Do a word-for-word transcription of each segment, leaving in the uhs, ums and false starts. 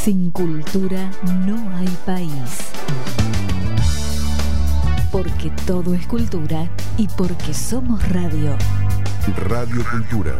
Sin cultura no hay país. Porque todo es cultura y porque somos radio. Radio Cultura.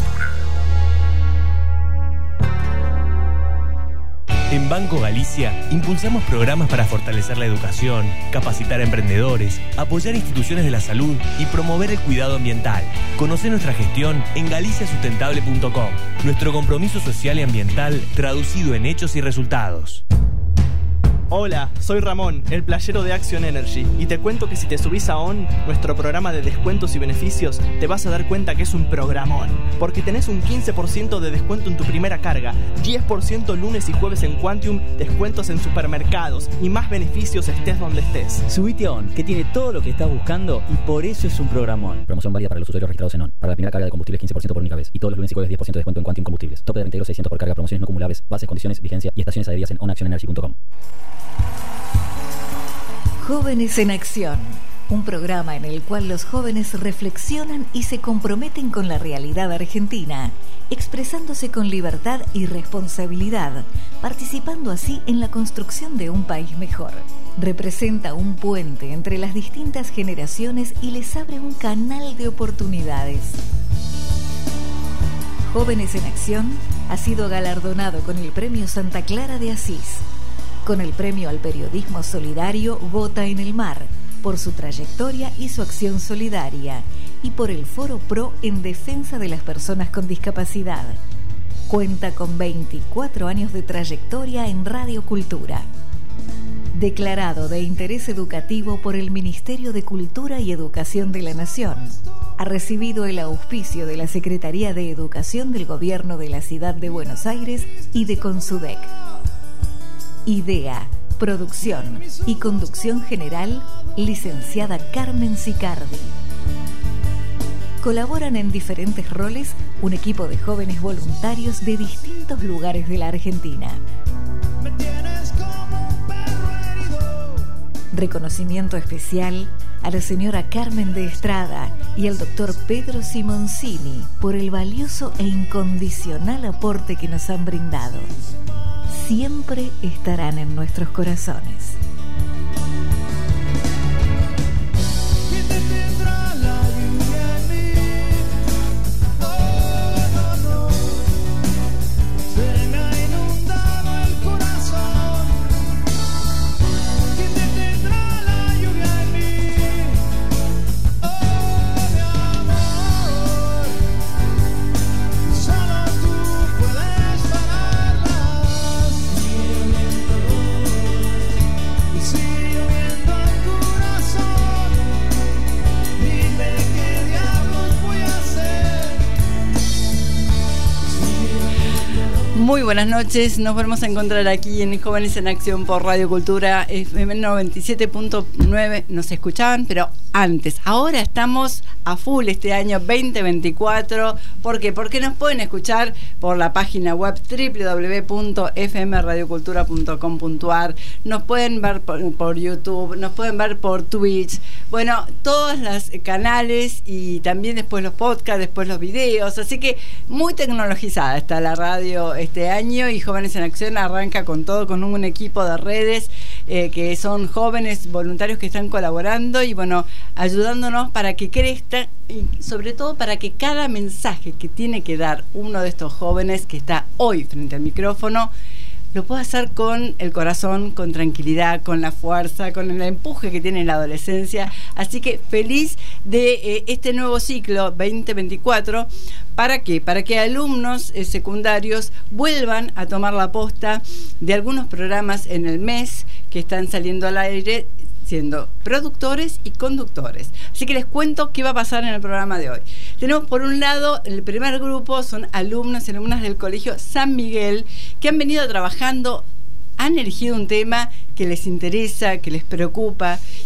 En Banco Galicia impulsamos programas para fortalecer la educación, capacitar a emprendedores, apoyar instituciones de la salud y promover el cuidado ambiental. Conoce nuestra gestión en galicia sustentable punto com. Nuestro compromiso social y ambiental traducido en hechos y resultados. Hola, soy Ramón, el playero de Action Energy, y te cuento que si te subís a O N, nuestro programa de descuentos y beneficios, te vas a dar cuenta que es un programón, porque tenés un quince por ciento de descuento en tu primera carga, diez por ciento lunes y jueves en Quantium, descuentos en supermercados y más beneficios estés donde estés. Subite a O N, que tiene todo lo que estás buscando y por eso es un programón. Promoción válida para los usuarios registrados en O N. Para la primera carga de combustible quince por ciento por única vez, y todos los lunes y jueves diez por ciento de descuento en Quantium Combustibles. Tope de reintegro seiscientos por carga, promociones no acumulables, bases, condiciones, vigencia y estaciones adheridas en on action energy punto com. Jóvenes en Acción, un programa en el cual los jóvenes reflexionan y se comprometen con la realidad argentina, expresándose con libertad y responsabilidad, participando así en la construcción de un país mejor. Representa un puente entre las distintas generaciones y les abre un canal de oportunidades. Jóvenes en Acción ha sido galardonado con el Premio Santa Clara de Asís, con el Premio al Periodismo Solidario Vota en el Mar, por su trayectoria y su acción solidaria, y por el Foro Pro en defensa de las personas con discapacidad. Cuenta con veinticuatro años de trayectoria en Radio Cultura. Declarado de interés educativo por el Ministerio de Cultura y Educación de la Nación. Ha recibido el auspicio de la Secretaría de Educación del Gobierno de la Ciudad de Buenos Aires y de Consudec. Idea, producción y conducción general, licenciada Carmen Sicardi. Colaboran en diferentes roles un equipo de jóvenes voluntarios de distintos lugares de la Argentina. Reconocimiento especial a la señora Carmen de Estrada y al doctor Pedro Simoncini por el valioso e incondicional aporte que nos han brindado. Siempre estarán en nuestros corazones. Muy buenas noches, nos volvemos a encontrar aquí en Jóvenes en Acción por Radio Cultura F M noventa y siete punto nueve. Nos escuchaban, pero antes, ahora estamos a full este año veinte veinticuatro. ¿Por qué? Porque nos pueden escuchar por la página web doble u doble u doble u punto f m radio cultura punto com punto a r, nos pueden ver por, por YouTube, nos pueden ver por Twitch, bueno, todos los canales y también después los podcasts, después los videos, así que muy tecnologizada está la radio este año y Jóvenes en Acción arranca con todo, con un equipo de redes eh, que son jóvenes voluntarios que están colaborando y bueno, ayudándonos para que crezca y sobre todo para que cada mensaje que tiene que dar uno de estos jóvenes que está hoy frente al micrófono lo pueda hacer con el corazón, con tranquilidad, con la fuerza, con el empuje que tiene la adolescencia. Así que feliz de eh, este nuevo ciclo veinte veinticuatro. ¿Para qué? Para que alumnos eh, secundarios vuelvan a tomar la posta de algunos programas en el mes que están saliendo al aire, siendo productores y conductores. Así que les cuento qué va a pasar en el programa de hoy. Tenemos por un lado, el primer grupo son alumnos y alumnas del Colegio San Miguel que han venido trabajando, han elegido un tema que les interesa, que les preocupa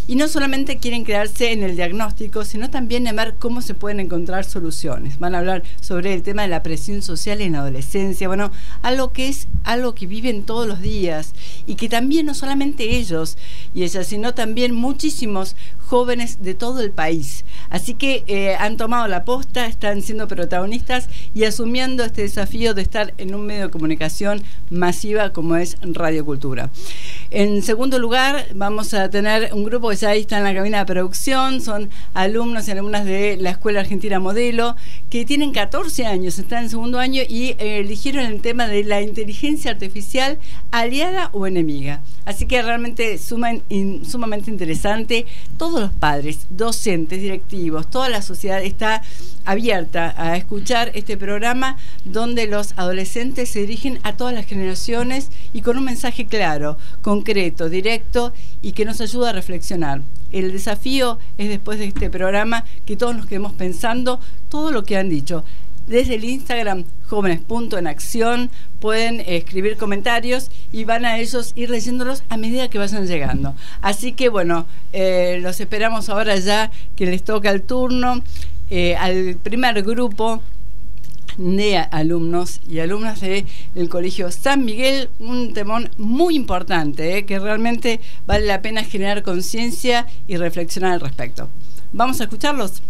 Y no solamente quieren quedarse en el diagnóstico, sino también en ver cómo se pueden encontrar soluciones. Van a hablar sobre el tema de la presión social en la adolescencia, bueno, algo que es algo que viven todos los días y que también no solamente ellos y ellas, sino también muchísimos jóvenes de todo el país. Así que eh, han tomado la posta, están siendo protagonistas y asumiendo este desafío de estar en un medio de comunicación masiva como es Radio Cultura. En segundo lugar, vamos a tener un grupo que ya ahí está en la cabina de producción, son alumnos y alumnas de la Escuela Argentina Modelo, que tienen catorce años, están en segundo año y eh, eligieron el tema de la inteligencia artificial, aliada o enemiga. Así que realmente suman, in, sumamente interesante. Todos los padres, docentes, directivos, toda la sociedad está abierta a escuchar este programa donde los adolescentes se dirigen a todas las generaciones y con un mensaje claro, concreto, directo y que nos ayuda a reflexionar. El desafío es después de este programa que todos nos quedemos pensando todo lo que han dicho. Desde el Instagram jóvenes punto en acción pueden eh, escribir comentarios y van a ellos ir leyéndolos a medida que vayan llegando. Así que bueno, eh, los esperamos ahora ya que les toca el turno eh, al primer grupo de alumnos y alumnas del Colegio San Miguel, un temón muy importante eh, que realmente vale la pena generar conciencia y reflexionar al respecto. ¿Vamos a escucharlos?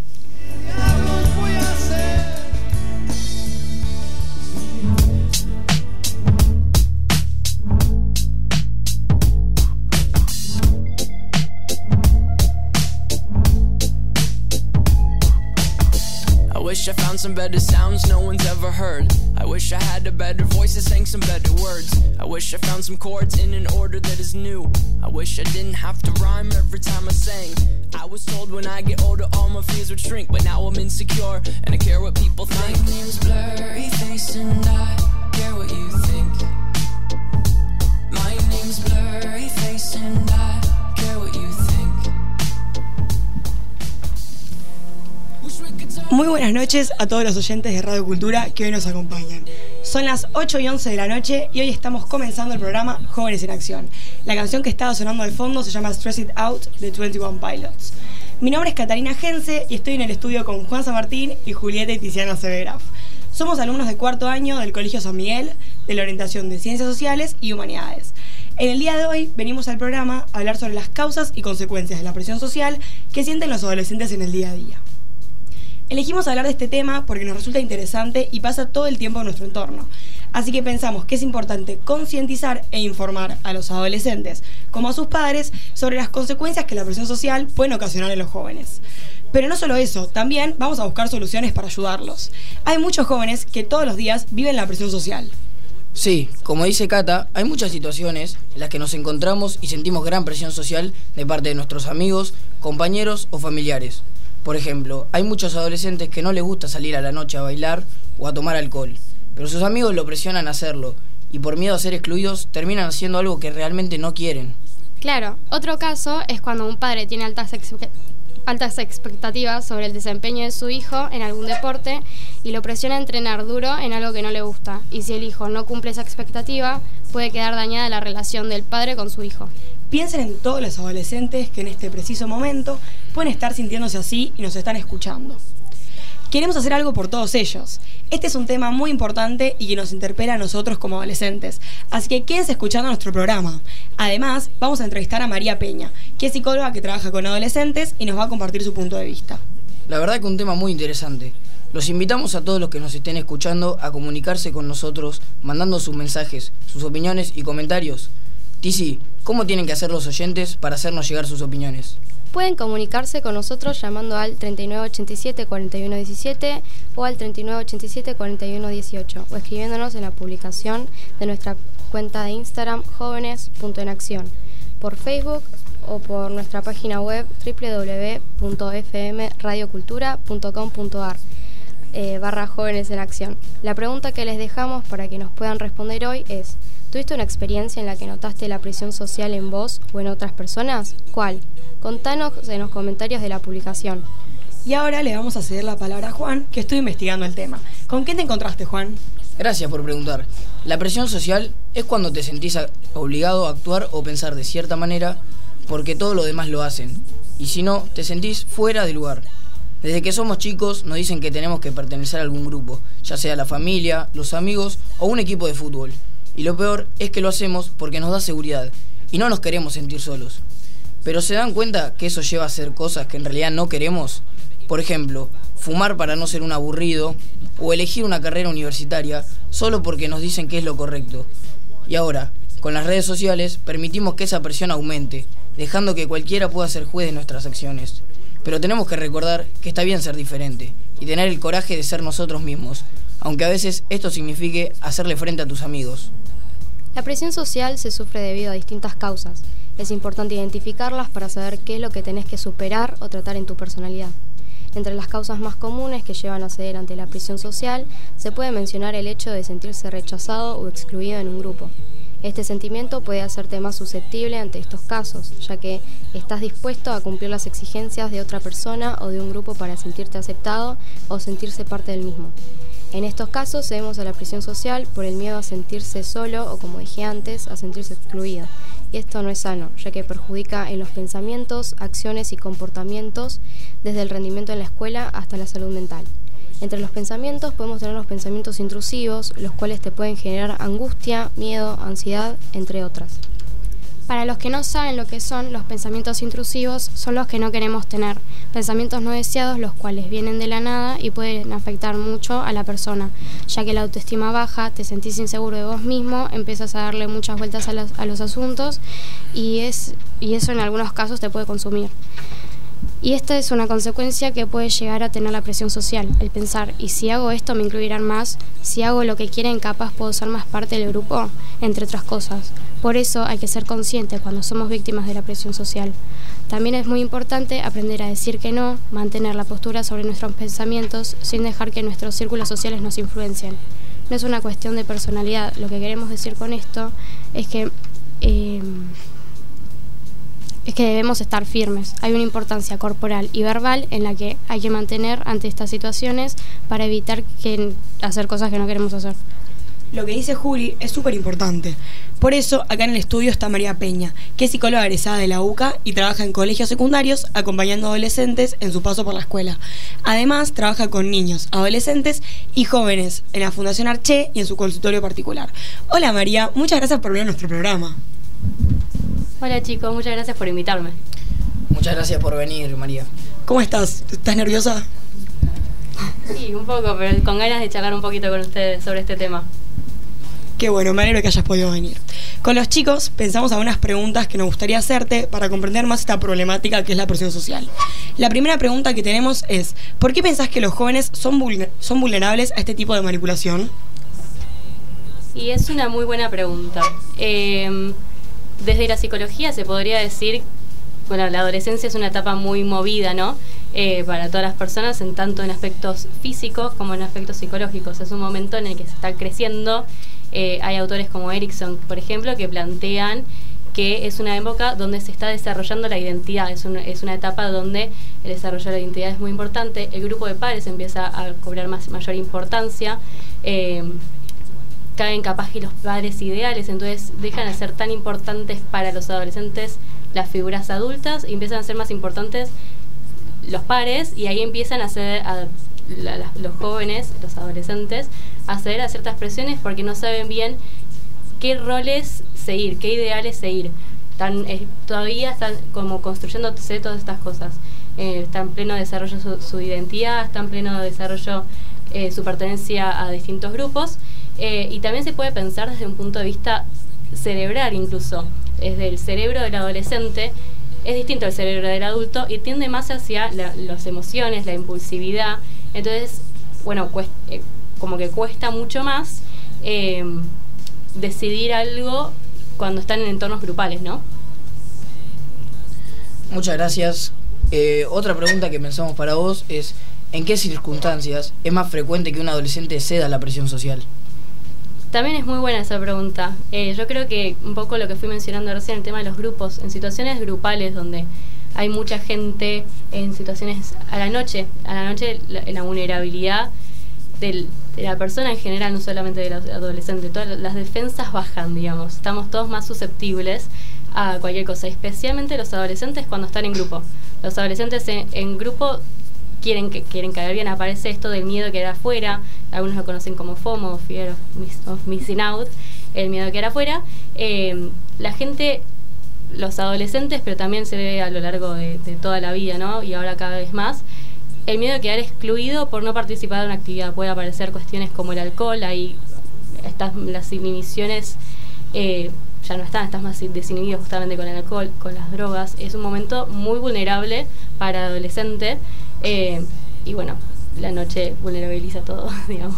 I wish I found some better sounds no one's ever heard. I wish I had a better voice that sang some better words. I wish I found some chords in an order that is new. I wish I didn't have to rhyme every time I sang. I was told when I get older all my fears would shrink, but now I'm insecure and I care what people think. My name's Blurryface and I care what you think. My name's Blurryface and I care what you think. Muy buenas noches a todos los oyentes de Radio Cultura que hoy nos acompañan. Son las ocho y once de la noche y hoy estamos comenzando el programa Jóvenes en Acción. La canción que estaba sonando al fondo se llama Stress It Out de veintiuno Pilots. Mi nombre es Catalina Gense y estoy en el estudio con Juan San Martín y Julieta y Tiziano Severaf. Somos alumnos de cuarto año del Colegio San Miguel de la orientación de Ciencias Sociales y Humanidades. En el día de hoy venimos al programa a hablar sobre las causas y consecuencias de la presión social que sienten los adolescentes en el día a día. Elegimos hablar de este tema porque nos resulta interesante y pasa todo el tiempo en nuestro entorno. Así que pensamos que es importante concientizar e informar a los adolescentes, como a sus padres, sobre las consecuencias que la presión social puede ocasionar en los jóvenes. Pero no solo eso, también vamos a buscar soluciones para ayudarlos. Hay muchos jóvenes que todos los días viven la presión social. Sí, como dice Cata, hay muchas situaciones en las que nos encontramos y sentimos gran presión social de parte de nuestros amigos, compañeros o familiares. Por ejemplo, hay muchos adolescentes que no les gusta salir a la noche a bailar o a tomar alcohol, pero sus amigos lo presionan a hacerlo y por miedo a ser excluidos terminan haciendo algo que realmente no quieren. Claro, otro caso es cuando un padre tiene altas, expe- altas expectativas sobre el desempeño de su hijo en algún deporte y lo presiona a entrenar duro en algo que no le gusta, y si el hijo no cumple esa expectativa, puede quedar dañada la relación del padre con su hijo. Piensen en todos los adolescentes que en este preciso momento pueden estar sintiéndose así y nos están escuchando. Queremos hacer algo por todos ellos. Este es un tema muy importante y que nos interpela a nosotros como adolescentes, así que quédense escuchando nuestro programa. Además, vamos a entrevistar a María Peña, que es psicóloga que trabaja con adolescentes y nos va a compartir su punto de vista. La verdad que un tema muy interesante. Los invitamos a todos los que nos estén escuchando a comunicarse con nosotros, mandando sus mensajes, sus opiniones y comentarios. Tizi, ¿cómo tienen que hacer los oyentes para hacernos llegar sus opiniones? Pueden comunicarse con nosotros llamando al treinta y nueve ochenta y siete cuarenta y uno diecisiete o al treinta y nueve ochenta y siete cuarenta y uno dieciocho o escribiéndonos en la publicación de nuestra cuenta de Instagram jóvenes punto en acción, por Facebook o por nuestra página web doble u doble u doble u punto f m radio cultura punto com punto a r eh, barra jóvenes en acción. La pregunta que les dejamos para que nos puedan responder hoy es: ¿tuviste una experiencia en la que notaste la presión social en vos o en otras personas? ¿Cuál? Contanos en los comentarios de la publicación. Y ahora le vamos a ceder la palabra a Juan, que estuvo investigando el tema. ¿Con qué te encontraste, Juan? Gracias por preguntar. La presión social es cuando te sentís obligado a actuar o pensar de cierta manera porque todo lo demás lo hacen. Y si no, te sentís fuera de lugar. Desde que somos chicos nos dicen que tenemos que pertenecer a algún grupo, ya sea la familia, los amigos o un equipo de fútbol. Y lo peor es que lo hacemos porque nos da seguridad y no nos queremos sentir solos. Pero ¿se dan cuenta que eso lleva a hacer cosas que en realidad no queremos? Por ejemplo, fumar para no ser un aburrido o elegir una carrera universitaria solo porque nos dicen que es lo correcto. Y ahora, con las redes sociales, permitimos que esa presión aumente, dejando que cualquiera pueda ser juez de nuestras acciones. Pero tenemos que recordar que está bien ser diferente y tener el coraje de ser nosotros mismos, aunque a veces esto signifique hacerle frente a tus amigos. La presión social se sufre debido a distintas causas. Es importante identificarlas para saber qué es lo que tenés que superar o tratar en tu personalidad. Entre las causas más comunes que llevan a ceder ante la presión social, se puede mencionar el hecho de sentirse rechazado o excluido en un grupo. Este sentimiento puede hacerte más susceptible ante estos casos, ya que estás dispuesto a cumplir las exigencias de otra persona o de un grupo para sentirte aceptado o sentirse parte del mismo. En estos casos cedemos a la presión social por el miedo a sentirse solo o, como dije antes, a sentirse excluido. Y esto no es sano, ya que perjudica en los pensamientos, acciones y comportamientos, desde el rendimiento en la escuela hasta la salud mental. Entre los pensamientos podemos tener los pensamientos intrusivos, los cuales te pueden generar angustia, miedo, ansiedad, entre otras. Para los que no saben lo que son, los pensamientos intrusivos son los que no queremos tener, pensamientos no deseados, los cuales vienen de la nada y pueden afectar mucho a la persona, ya que la autoestima baja, te sentís inseguro de vos mismo, empiezas a darle muchas vueltas a los, a los asuntos y, es, y eso en algunos casos te puede consumir. Y esta es una consecuencia que puede llegar a tener la presión social, el pensar, ¿y si hago esto me incluirán más? Si hago lo que quieren, capaz puedo ser más parte del grupo, entre otras cosas. Por eso hay que ser conscientes cuando somos víctimas de la presión social. También es muy importante aprender a decir que no, mantener la postura sobre nuestros pensamientos sin dejar que nuestros círculos sociales nos influencien. No es una cuestión de personalidad, lo que queremos decir con esto es que... Eh, es que debemos estar firmes. Hay una importancia corporal y verbal en la que hay que mantener ante estas situaciones para evitar que hacer cosas que no queremos hacer. Lo que dice Juli es súper importante. Por eso, acá en el estudio está María Peña, que es psicóloga egresada de la U C A y trabaja en colegios secundarios acompañando a adolescentes en su paso por la escuela. Además, trabaja con niños, adolescentes y jóvenes en la Fundación Arché y en su consultorio particular. Hola María, muchas gracias por venir a nuestro programa. Hola chicos, muchas gracias por invitarme. Muchas gracias por venir, María. ¿Cómo estás? ¿Estás nerviosa? Sí, un poco, pero con ganas de charlar un poquito con ustedes sobre este tema. Qué bueno, me alegro que hayas podido venir. Con los chicos pensamos algunas preguntas que nos gustaría hacerte para comprender más esta problemática que es la presión social. La primera pregunta que tenemos es, ¿por qué pensás que los jóvenes son, vulner- son vulnerables a este tipo de manipulación? Y es una muy buena pregunta. Eh... Desde la psicología se podría decir, bueno, la adolescencia es una etapa muy movida, ¿no? Eh, para todas las personas, en tanto en aspectos físicos como en aspectos psicológicos. Es un momento en el que se está creciendo. Eh, hay autores como Erikson, por ejemplo, que plantean que es una época donde se está desarrollando la identidad. Es una, es una etapa donde el desarrollo de la identidad es muy importante. El grupo de pares empieza a cobrar más, mayor importancia. Eh, caen capaz que los padres ideales, entonces dejan de ser tan importantes para los adolescentes las figuras adultas y empiezan a ser más importantes los pares, y ahí empiezan a ser a, la, la, los jóvenes, los adolescentes, a ceder a ciertas presiones porque no saben bien qué roles seguir, qué ideales seguir. Están, eh, todavía están como construyéndose todas estas cosas. Eh, está en pleno desarrollo su, su identidad, está en pleno desarrollo eh, su pertenencia a distintos grupos. Eh, y también se puede pensar desde un punto de vista cerebral incluso. Desde el cerebro del adolescente es distinto al cerebro del adulto y tiende más hacia la, las emociones, la impulsividad. Entonces, bueno, cuesta, eh, como que cuesta mucho más eh, decidir algo cuando están en entornos grupales, ¿no? Muchas gracias. Eh, otra pregunta que pensamos para vos es, ¿en qué circunstancias es más frecuente que un adolescente ceda a la presión social? También es muy buena esa pregunta. Eh, yo creo que un poco lo que fui mencionando recién, el tema de los grupos, en situaciones grupales donde hay mucha gente, en situaciones a la noche, a la noche la, la vulnerabilidad del, de la persona en general, no solamente de los adolescentes, todas las defensas bajan, digamos, estamos todos más susceptibles a cualquier cosa, especialmente los adolescentes cuando están en grupo. Los adolescentes en, en grupo quieren que quieren caer bien, aparece esto del miedo a quedar afuera, algunos lo conocen como FOMO, Fear of, miss, of Missing Out, el miedo a quedar afuera. Eh, la gente, los adolescentes, pero también se ve a lo largo de, de toda la vida, ¿no? Y ahora cada vez más, el miedo a quedar excluido por no participar de una actividad. Puede aparecer cuestiones como el alcohol, ahí estas, las inhibiciones eh, ya no están, estás más desinhibido justamente con el alcohol, con las drogas. Es un momento muy vulnerable para adolescente eh, y bueno, la noche vulnerabiliza todo, digamos.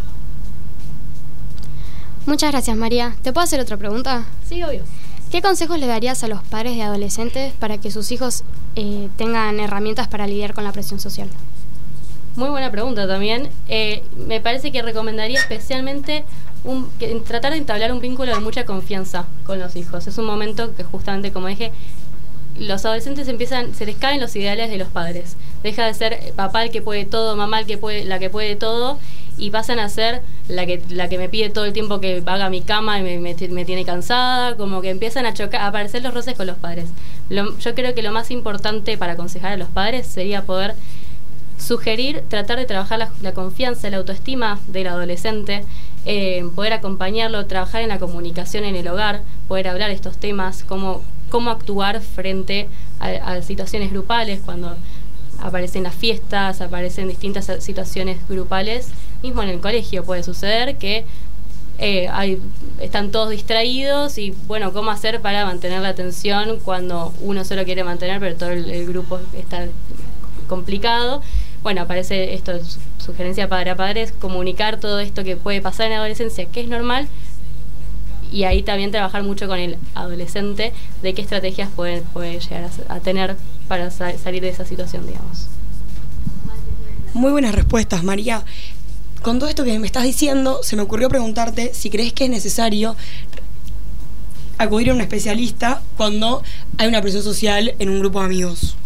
Muchas gracias, María. ¿Te puedo hacer otra pregunta? Sí, obvio. ¿Qué consejos le darías a los padres de adolescentes para que sus hijos eh, tengan herramientas para lidiar con la presión social? Muy buena pregunta también. Eh, me parece que recomendaría especialmente un, que, tratar de entablar un vínculo de mucha confianza con los hijos. Es un momento que justamente, como dije, los adolescentes empiezan, se les caen los ideales de los padres. Deja de ser papá el que puede todo, mamá el que puede, la que puede todo, y pasan a ser la que la que me pide todo el tiempo que haga mi cama y me, me, me tiene cansada, como que empiezan a chocar, a aparecer los roces con los padres. Lo, yo creo que lo más importante para aconsejar a los padres sería poder sugerir, tratar de trabajar la, la confianza, la autoestima del adolescente, eh, poder acompañarlo, trabajar en la comunicación en el hogar, poder hablar estos temas, cómo, cómo actuar frente a, a situaciones grupales, cuando aparecen las fiestas, aparecen distintas situaciones grupales. Mismo en el colegio puede suceder que eh, hay, están todos distraídos y bueno, ¿cómo hacer para mantener la atención cuando uno solo quiere mantener pero todo el, el grupo está complicado? Bueno, aparece esto, sugerencia padre a padres, comunicar todo esto que puede pasar en la adolescencia, que es normal, y ahí también trabajar mucho con el adolescente de qué estrategias puede, puede llegar a, a tener para sa- salir de esa situación, digamos. Muy buenas respuestas, María. Con todo esto que me estás diciendo, se me ocurrió preguntarte si crees que es necesario acudir a un especialista cuando hay una presión social en un grupo de amigos.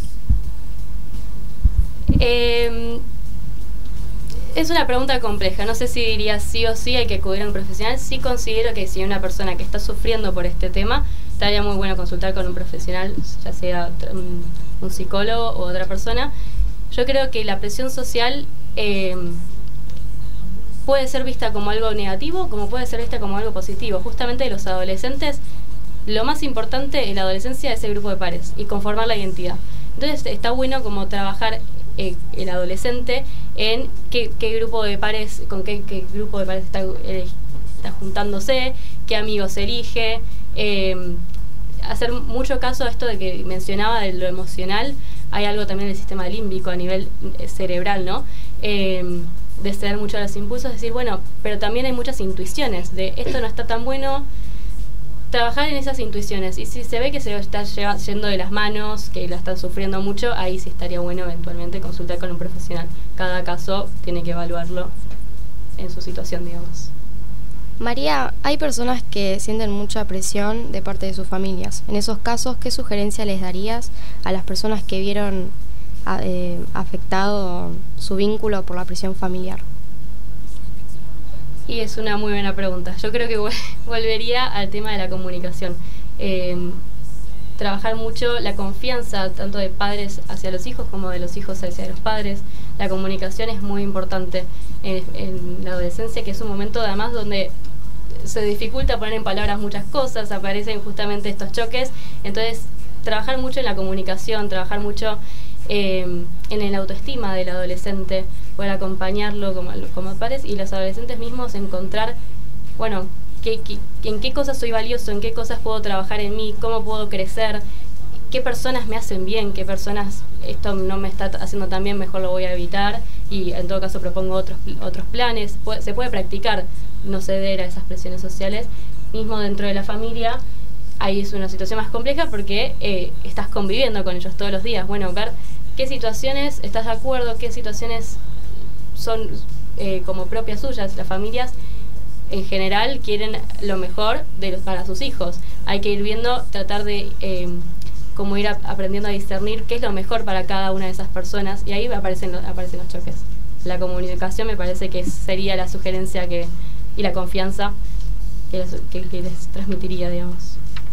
Eh, es una pregunta compleja. No sé si diría sí o sí hay que acudir a un profesional. Sí considero que si hay una persona que está sufriendo por este tema, estaría muy bueno consultar con un profesional, ya sea un, un psicólogo u otra persona. Yo creo que la presión social eh, puede ser vista como algo negativo, como puede ser vista como algo positivo. Justamente los adolescentes, lo más importante en la adolescencia es el grupo de pares y conformar la identidad. Entonces está bueno como trabajar eh, el adolescente en qué, qué grupo de pares, con qué, qué grupo de pares está, eh, está juntándose, qué amigos elige, eh, hacer mucho caso a esto de que mencionaba de lo emocional. Hay algo también del sistema límbico a nivel cerebral, ¿no? Eh, de ceder mucho a los impulsos, decir, bueno, pero también hay muchas intuiciones de esto no está tan bueno, trabajar en esas intuiciones, y si se ve que se está lleva, yendo de las manos, que la están sufriendo mucho, ahí sí estaría bueno eventualmente consultar con un profesional. Cada caso tiene que evaluarlo en su situación, digamos. María, hay personas que sienten mucha presión de parte de sus familias. En esos casos, ¿qué sugerencia les darías a las personas que vieron a, eh, afectado su vínculo por la presión familiar? Y es una muy buena pregunta. Yo creo que volvería al tema de la comunicación. Eh, trabajar mucho la confianza tanto de padres hacia los hijos como de los hijos hacia los padres. La comunicación es muy importante en, en la adolescencia, que es un momento además donde se dificulta poner en palabras muchas cosas, aparecen justamente estos choques. Entonces, trabajar mucho en la comunicación, trabajar mucho eh, en el autoestima del adolescente, poder acompañarlo como, como padres, y los adolescentes mismos encontrar, bueno, qué, qué, en qué cosas soy valioso, en qué cosas puedo trabajar en mí, cómo puedo crecer, qué personas me hacen bien, qué personas esto no me está haciendo tan bien, mejor lo voy a evitar, y en todo caso propongo otros, otros planes. Se puede practicar no ceder a esas presiones sociales. Mismo dentro de la familia, ahí es una situación más compleja porque eh, estás conviviendo con ellos todos los días. Bueno, ver qué situaciones estás de acuerdo, qué situaciones son eh, como propias suyas. Las familias en general quieren lo mejor de los, para sus hijos. Hay que ir viendo, tratar de eh, como ir a, aprendiendo a discernir qué es lo mejor para cada una de esas personas, y ahí aparecen, aparecen los choques. La comunicación me parece que sería la sugerencia que y la confianza que les, que, que les transmitiría, digamos.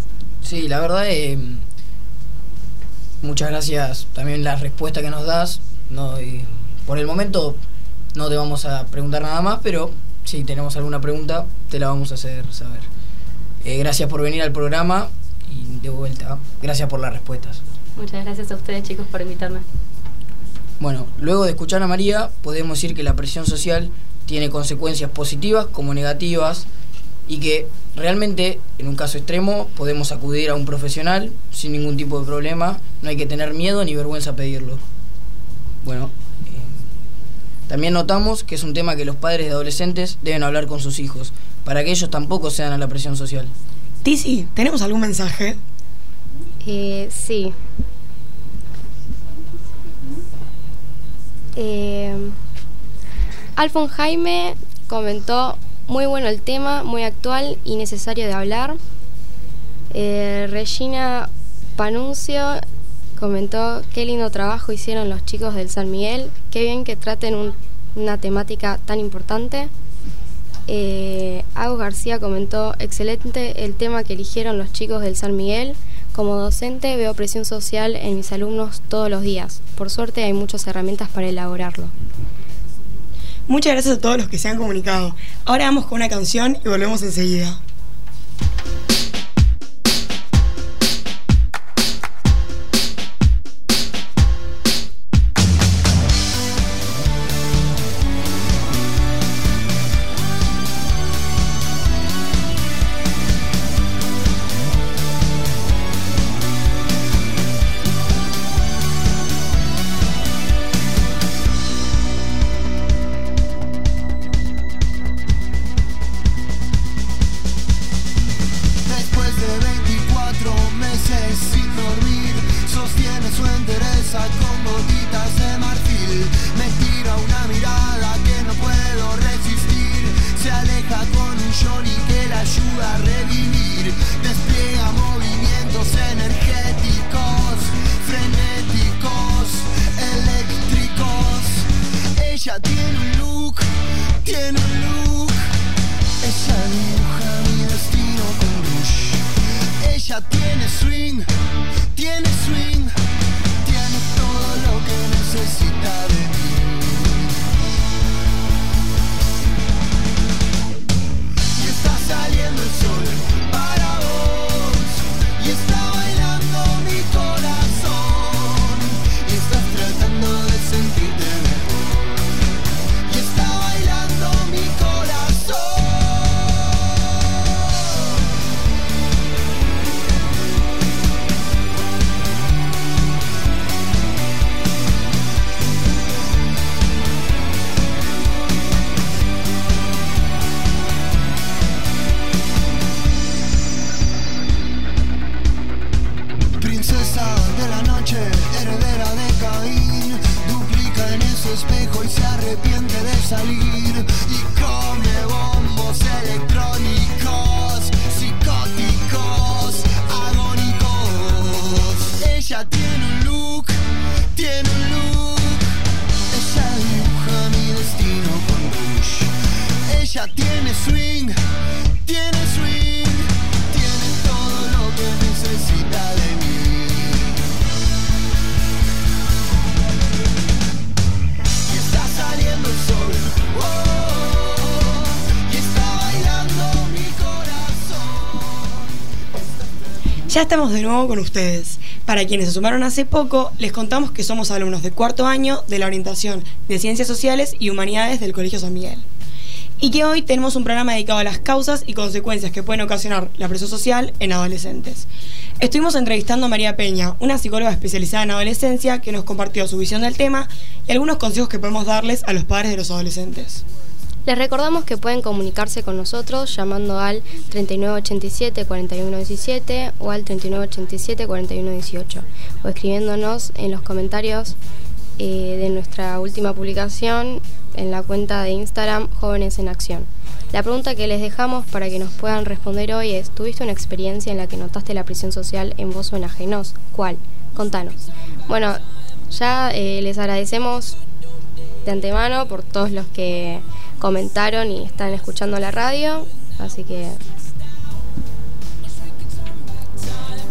Sí, la verdad, eh, muchas gracias también la respuesta que nos das. No, y por el momento no te vamos a preguntar nada más, pero si tenemos alguna pregunta te la vamos a hacer saber. Eh, gracias por venir al programa y de vuelta, gracias por las respuestas. Muchas gracias a ustedes, chicos, por invitarme. Bueno, luego de escuchar a María, podemos decir que la presión social tiene consecuencias positivas como negativas y que realmente, en un caso extremo, podemos acudir a un profesional sin ningún tipo de problema. No hay que tener miedo ni vergüenza a pedirlo. Bueno, eh, también notamos que es un tema que los padres de adolescentes deben hablar con sus hijos, para que ellos tampoco cedan a la presión social. Tizi, ¿tenemos algún mensaje? Eh, sí. Eh, Alfon Jaime comentó: muy bueno el tema, muy actual y necesario de hablar. Eh, Regina Panuncio comentó: qué lindo trabajo hicieron los chicos del San Miguel, qué bien que traten un, una temática tan importante. Eh, Agus García comentó: excelente el tema que eligieron los chicos del San Miguel. Como docente veo presión social en mis alumnos todos los días. Por suerte hay muchas herramientas para elaborarlo. Muchas gracias a todos los que se han comunicado. Ahora vamos con una canción y volvemos enseguida. Ya estamos de nuevo con ustedes. Para quienes se sumaron hace poco, les contamos que somos alumnos de cuarto año de la orientación de Ciencias Sociales y Humanidades del Colegio San Miguel. Y que hoy tenemos un programa dedicado a las causas y consecuencias que pueden ocasionar la presión social en adolescentes. Estuvimos entrevistando a María Peña, una psicóloga especializada en adolescencia, que nos compartió su visión del tema y algunos consejos que podemos darles a los padres de los adolescentes. Les recordamos que pueden comunicarse con nosotros llamando al treinta y nueve ochenta y siete, cuarenta y uno diecisiete o al treinta y nueve ochenta y siete, cuarenta y uno dieciocho o escribiéndonos en los comentarios eh, de nuestra última publicación en la cuenta de Instagram Jóvenes en Acción. La pregunta que les dejamos para que nos puedan responder hoy es: ¿tuviste una experiencia en la que notaste la presión social en vos o en ajenos? ¿Cuál? Contanos. Bueno, ya eh, les agradecemos de antemano por todos los que comentaron y están escuchando la radio, así que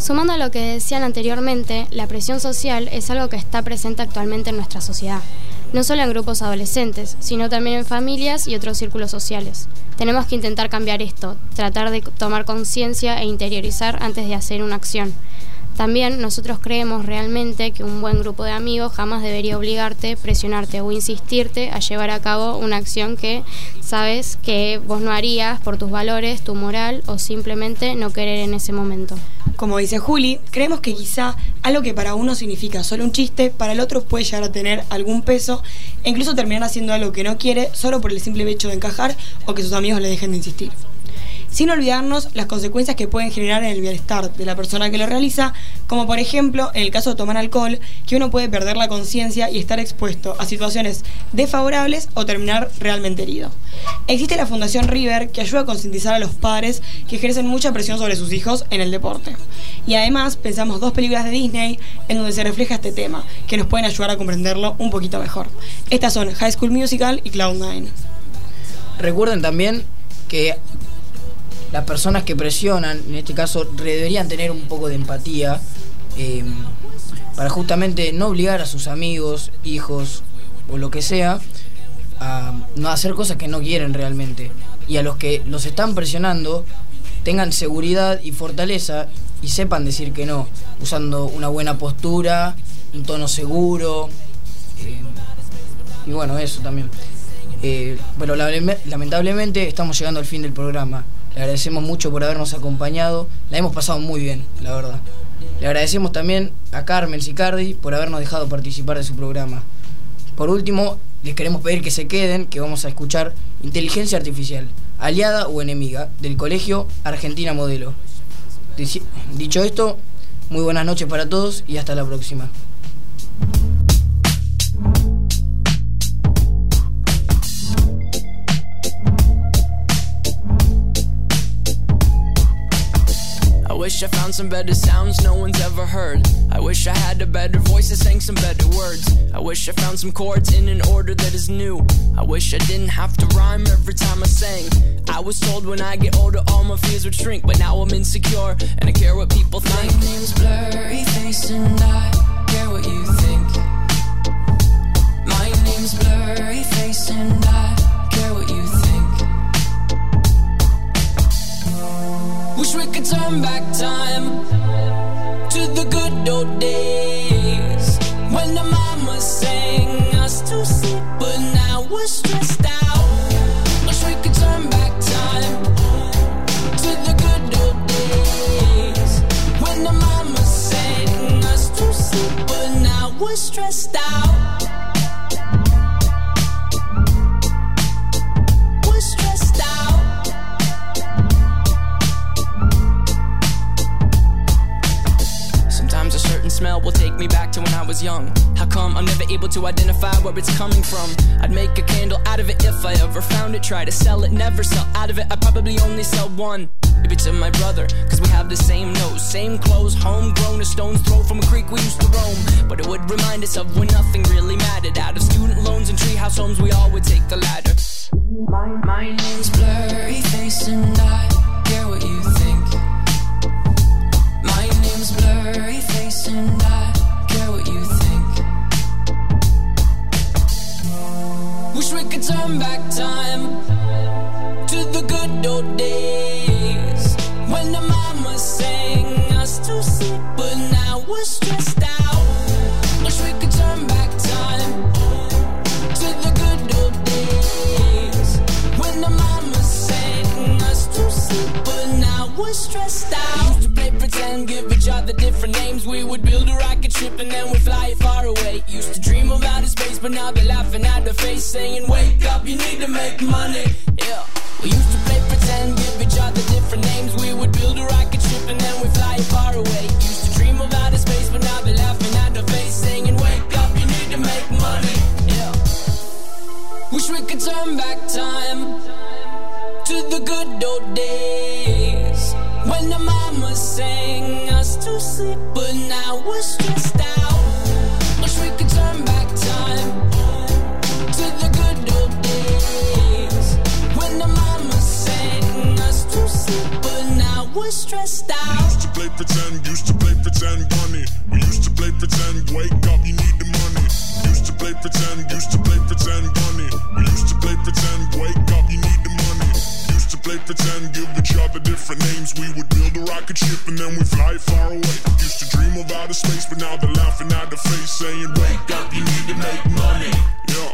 Sumando a lo que decían anteriormente, la presión social es algo que está presente actualmente en nuestra sociedad, no solo en grupos adolescentes, sino también en familias y otros círculos sociales. Tenemos que intentar cambiar esto, tratar de tomar conciencia e interiorizar antes de hacer una acción. También nosotros creemos realmente que un buen grupo de amigos jamás debería obligarte, presionarte o insistirte a llevar a cabo una acción que sabes que vos no harías por tus valores, tu moral o simplemente no querer en ese momento. Como dice Juli, creemos que quizá algo que para uno significa solo un chiste, para el otro puede llegar a tener algún peso e incluso terminar haciendo algo que no quiere solo por el simple hecho de encajar o que sus amigos le dejen de insistir. Sin olvidarnos las consecuencias que pueden generar en el bienestar de la persona que lo realiza, como por ejemplo, en el caso de tomar alcohol, que uno puede perder la conciencia y estar expuesto a situaciones desfavorables o terminar realmente herido. Existe la Fundación River, que ayuda a concientizar a los padres que ejercen mucha presión sobre sus hijos en el deporte. Y además, pensamos dos películas de Disney en donde se refleja este tema, que nos pueden ayudar a comprenderlo un poquito mejor. Estas son High School Musical y Cloud Nine. Recuerden también que las personas que presionan, en este caso, deberían tener un poco de empatía eh, para justamente no obligar a sus amigos, hijos o lo que sea a no hacer cosas que no quieren realmente. Y a los que los están presionando tengan seguridad y fortaleza y sepan decir que no, usando una buena postura, un tono seguro eh, y bueno, eso también. Eh, pero lamentablemente estamos llegando al fin del programa. Le agradecemos mucho por habernos acompañado. La hemos pasado muy bien, la verdad. Le agradecemos también a Carmen Sicardi por habernos dejado participar de su programa. Por último, les queremos pedir que se queden, que vamos a escuchar Inteligencia Artificial, aliada o enemiga, del Colegio Argentina Modelo. Dicho esto, muy buenas noches para todos y hasta la próxima. I wish I found some better sounds no one's ever heard. I wish I had a better voice that sang some better words. I wish I found some chords in an order that is new. I wish I didn't have to rhyme every time I sang. I was told when I get older all my fears would shrink, but now I'm insecure and I care what people think. My name's Blurry Face and I care what you think. My name's Blurry Face and I care what you think. Wish we could turn back time to the good old days when the mama sang us to sleep, but now we're stressed out. Wish we could turn back time to the good old days when the mama sang us to sleep, but now we're stressed out. We're stressed out. Sometimes a certain smell will take me back to when I was young. How come I'm never able to identify where it's coming from? I'd make a candle out of it if I ever found it. Try to sell it, never sell out of it. I'd probably only sell one. Maybe to my brother, cause we have the same nose, same clothes, homegrown, a stone's throw from a creek we used to roam. But it would remind us of when nothing really mattered. Out of student loans and treehouse homes, we all would take the ladder. My, my name's Blurry Face and I care what you think. My name's Blurry Face and I care what you think. Wish we could turn back time to the good old days when the mama sang us to sleep, but now we're stressed out. Wish we could turn back time to the good old days when the mama sang us to sleep, but now we're stressed out. Used to play pretend, give each other different names. We would build a rocket ship and then we'd fly it far away. Used to dream of outer space, but now they're laughing at the face, saying, wake up, you need to make money. Yeah. We used to play pretend, give each other different names. We would build a rocket ship and then we'd fly it far away. Used to dream of outer space, but now they're laughing at the face, saying, wake up, you need to make money. Yeah. Wish we could turn back time to the good old days when the mama sang us to sleep, but now we're stressed out. Wish we could turn back time to the good old days when the mama sang us to sleep, but now we're stressed out. stressed out. We used to play pretend, used to play pretend, bunny. We used to play pretend, wake up, you need the money. Used to play pretend, used to play pretend, bunny. We used to play pretend, wake up, you need the money. Used to play pretend, give each other different names. We would build a rocket ship and then we fly far away. Used to dream of outer space, but now they're laughing at the face, saying, wake up, you need to make money. Yeah.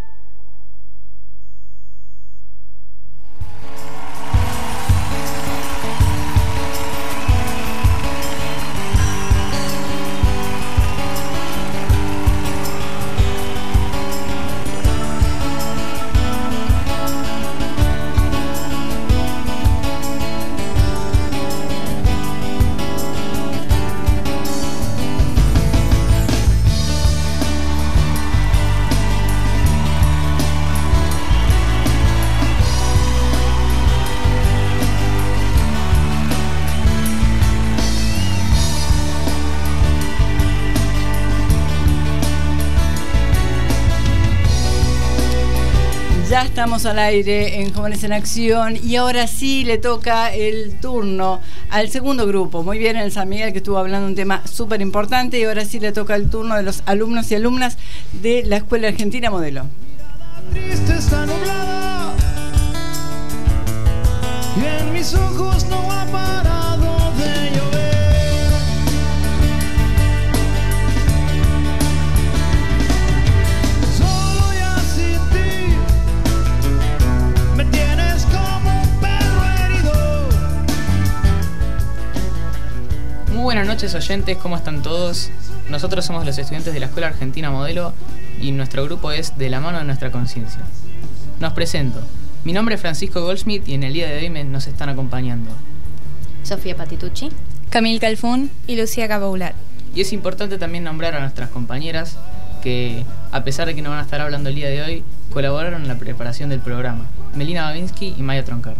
Ya estamos al aire en Jóvenes en Acción y ahora sí le toca el turno al segundo grupo. Muy bien, el San Miguel, que estuvo hablando de un tema súper importante, y ahora sí le toca el turno de los alumnos y alumnas de la Escuela Argentina Modelo. Triste está nublada y en mis ojos no ha parado de llover. Solo ya sin ti me tienes como un perro herido. Muy buenas noches, oyentes, ¿cómo están todos? Nosotros somos los estudiantes de la Escuela Argentina Modelo y nuestro grupo es De la mano de nuestra conciencia. Nos presento. Mi nombre es Francisco Goldschmidt y en el día de hoy me, nos están acompañando Sofía Patitucci, Camille Calfún y Lucía Caboular. Y es importante también nombrar a nuestras compañeras que, a pesar de que no van a estar hablando el día de hoy, colaboraron en la preparación del programa: Melina Babinsky y Maya Troncar.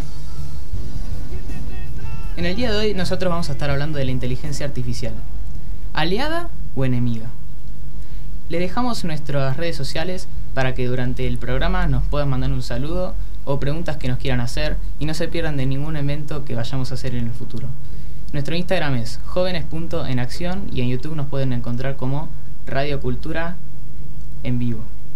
En el día de hoy nosotros vamos a estar hablando de la inteligencia artificial. ¿Aliada o enemiga? Le dejamos nuestras redes sociales para que durante el programa nos puedan mandar un saludo o preguntas que nos quieran hacer y no se pierdan de ningún evento que vayamos a hacer en el futuro. Nuestro Instagram es jóvenes punto en acción y en YouTube nos pueden encontrar como Radio Cultura en vivo.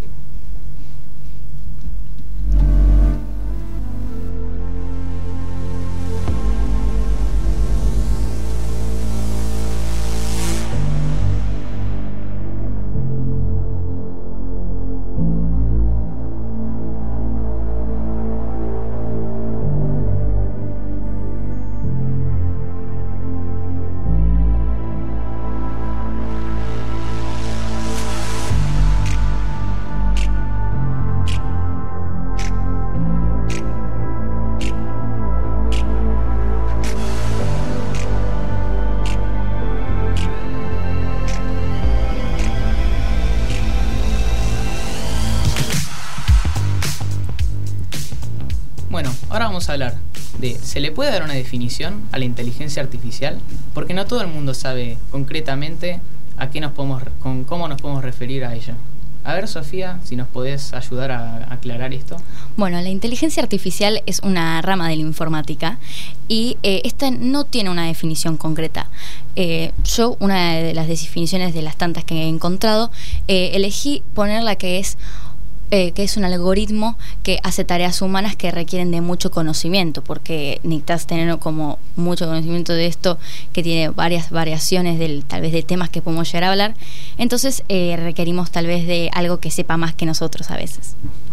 Vamos a hablar de, ¿se le puede dar una definición a la inteligencia artificial? Porque no todo el mundo sabe concretamente a qué nos podemos, con cómo nos podemos referir a ella. A ver, Sofía, si nos podés ayudar a aclarar esto. Bueno, la inteligencia artificial es una rama de la informática y eh, esta no tiene una definición concreta. Eh, yo, una de las definiciones de las tantas que he encontrado, eh, elegí ponerla que es Eh, que es un algoritmo que hace tareas humanas que requieren de mucho conocimiento, porque necesitas tener como mucho conocimiento de esto, que tiene varias variaciones del, tal vez de temas que podemos llegar a hablar. Entonces eh, requerimos tal vez de algo que sepa más que nosotros a veces.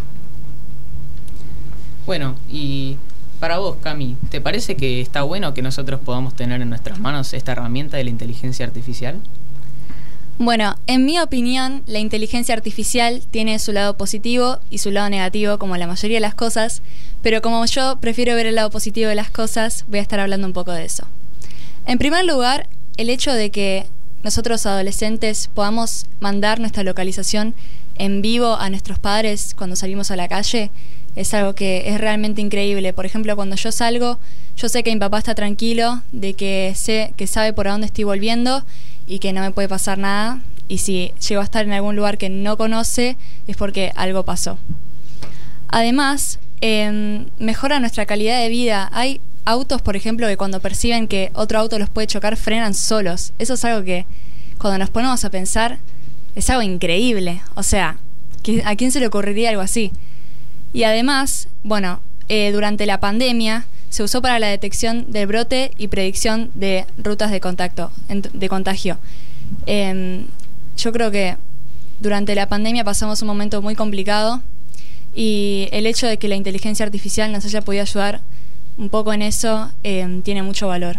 Bueno, y para vos, Cami, ¿te parece que está bueno que nosotros podamos tener en nuestras manos esta herramienta de la inteligencia artificial? Bueno, en mi opinión, la inteligencia artificial tiene su lado positivo y su lado negativo, como la mayoría de las cosas, pero como yo prefiero ver el lado positivo de las cosas, voy a estar hablando un poco de eso. En primer lugar, el hecho de que nosotros adolescentes podamos mandar nuestra localización en vivo a nuestros padres cuando salimos a la calle es algo que es realmente increíble. Por ejemplo, cuando yo salgo, yo sé que mi papá está tranquilo, de que sé que sabe por dónde estoy volviendo y que no me puede pasar nada, y si llego a estar en algún lugar que no conoce es porque algo pasó. Además, eh, mejora nuestra calidad de vida. Hay autos, por ejemplo, que cuando perciben que otro auto los puede chocar, frenan solos. Eso es algo que, cuando nos ponemos a pensar, es algo increíble. O sea, ¿a quién se le ocurriría algo así? Y además, bueno, eh, durante la pandemia se usó para la detección del brote y predicción de rutas de contacto, de contagio. Eh, yo creo que durante la pandemia pasamos un momento muy complicado y el hecho de que la inteligencia artificial nos haya podido ayudar un poco en eso eh, tiene mucho valor.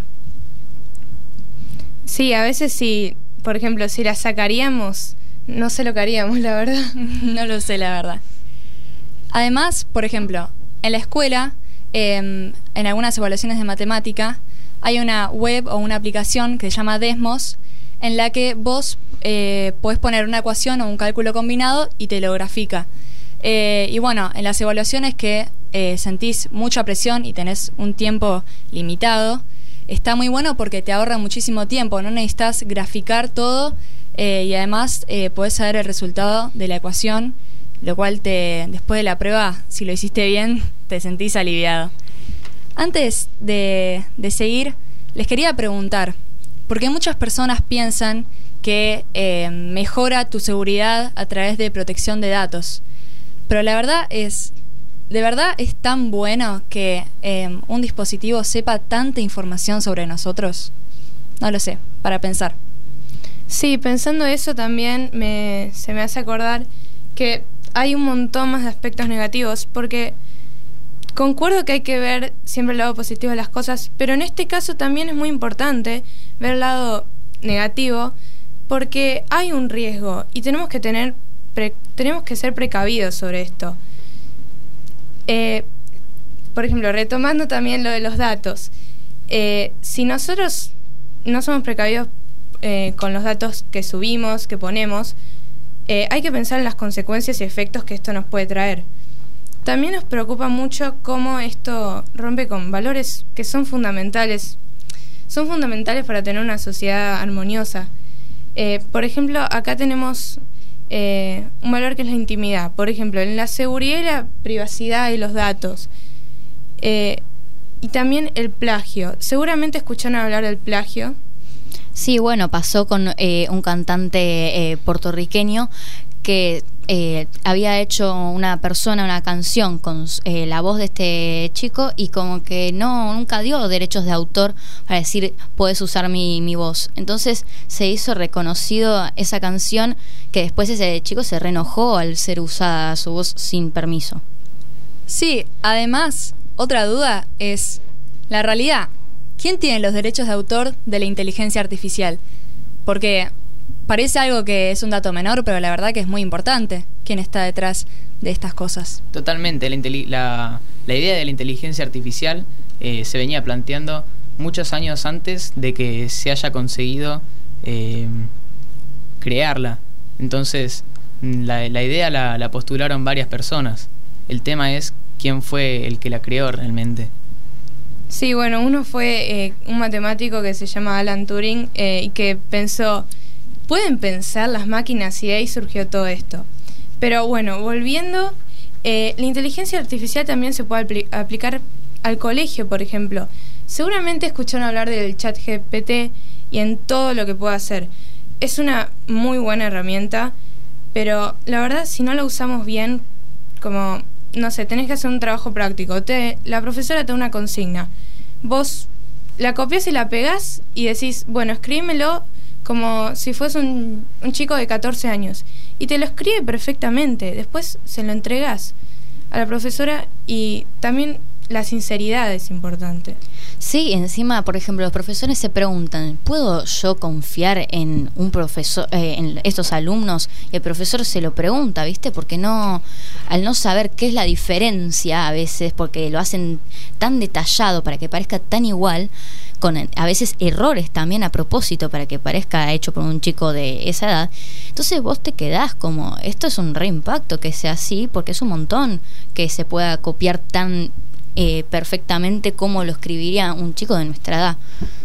Sí, a veces sí, por ejemplo, si la sacaríamos, no sé lo que haríamos, la verdad. No lo sé, la verdad. Además, por ejemplo, en la escuela, eh, en algunas evaluaciones de matemática, hay una web o una aplicación que se llama Desmos, en la que vos eh, podés poner una ecuación o un cálculo combinado y te lo grafica. Eh, y bueno, en las evaluaciones que eh, sentís mucha presión y tenés un tiempo limitado, está muy bueno porque te ahorra muchísimo tiempo, no necesitas graficar todo eh, y además eh, podés saber el resultado de la ecuación, lo cual te, después de la prueba, si lo hiciste bien, te sentís aliviado. Antes de, de seguir, les quería preguntar, porque muchas personas piensan que eh, mejora tu seguridad a través de protección de datos, pero la verdad es, ¿de verdad es tan bueno que eh, un dispositivo sepa tanta información sobre nosotros? No lo sé, para pensar. Sí, pensando eso también me, se me hace acordar que hay un montón más de aspectos negativos, porque concuerdo que hay que ver siempre el lado positivo de las cosas, pero en este caso también es muy importante ver el lado negativo, porque hay un riesgo y tenemos que tener pre, tenemos que ser precavidos sobre esto. Eh, por ejemplo, retomando también lo de los datos, eh, si nosotros no somos precavidos eh, con los datos que subimos, que ponemos, eh, hay que pensar en las consecuencias y efectos que esto nos puede traer. También nos preocupa mucho cómo esto rompe con valores que son fundamentales, son fundamentales para tener una sociedad armoniosa. Eh, por ejemplo, acá tenemos eh, un valor que es la intimidad. Por ejemplo, en la seguridad y la privacidad de los datos. Eh, y también el plagio. Seguramente escucharon hablar del plagio. Sí, bueno, pasó con eh, un cantante eh, puertorriqueño que eh, había hecho una persona una canción con eh, la voz de este chico y como que no nunca dio derechos de autor para decir puedes usar mi, mi voz. Entonces se hizo reconocido esa canción, que después ese chico se reenojó al ser usada su voz sin permiso. Sí, además, otra duda es la realidad. ¿Quién tiene los derechos de autor de la inteligencia artificial? Porque parece algo que es un dato menor, pero la verdad que es muy importante quién está detrás de estas cosas. Totalmente, la, la, la idea de la inteligencia artificial eh, se venía planteando muchos años antes de que se haya conseguido eh, crearla. Entonces, la, la idea la, la postularon varias personas. El tema es quién fue el que la creó realmente. Sí, bueno, uno fue eh, un matemático que se llama Alan Turing eh, y que pensó, ¿pueden pensar las máquinas? Y de ahí surgió todo esto. Pero bueno, volviendo, eh, la inteligencia artificial también se puede apl- aplicar al colegio, por ejemplo. Seguramente escucharon hablar del chat G P T y en todo lo que puede hacer. Es una muy buena herramienta, pero la verdad, si no la usamos bien, como, no sé, tenés que hacer un trabajo práctico. Te, la profesora te da una consigna. Vos la copias y la pegás y decís, bueno, escríbemelo como si fuese un, un chico de catorce años. Y te lo escribe perfectamente. Después se lo entregás a la profesora y también la sinceridad es importante. Sí, encima, por ejemplo, los profesores se preguntan, ¿puedo yo confiar en un profesor, eh, en estos alumnos? Y el profesor se lo pregunta, ¿viste? Porque no, al no saber qué es la diferencia a veces, porque lo hacen tan detallado para que parezca tan igual, con a veces errores también a propósito para que parezca hecho por un chico de esa edad. Entonces vos te quedás como, esto es un reimpacto que sea así, porque es un montón que se pueda copiar tan Eh, perfectamente como lo escribiría un chico de nuestra edad.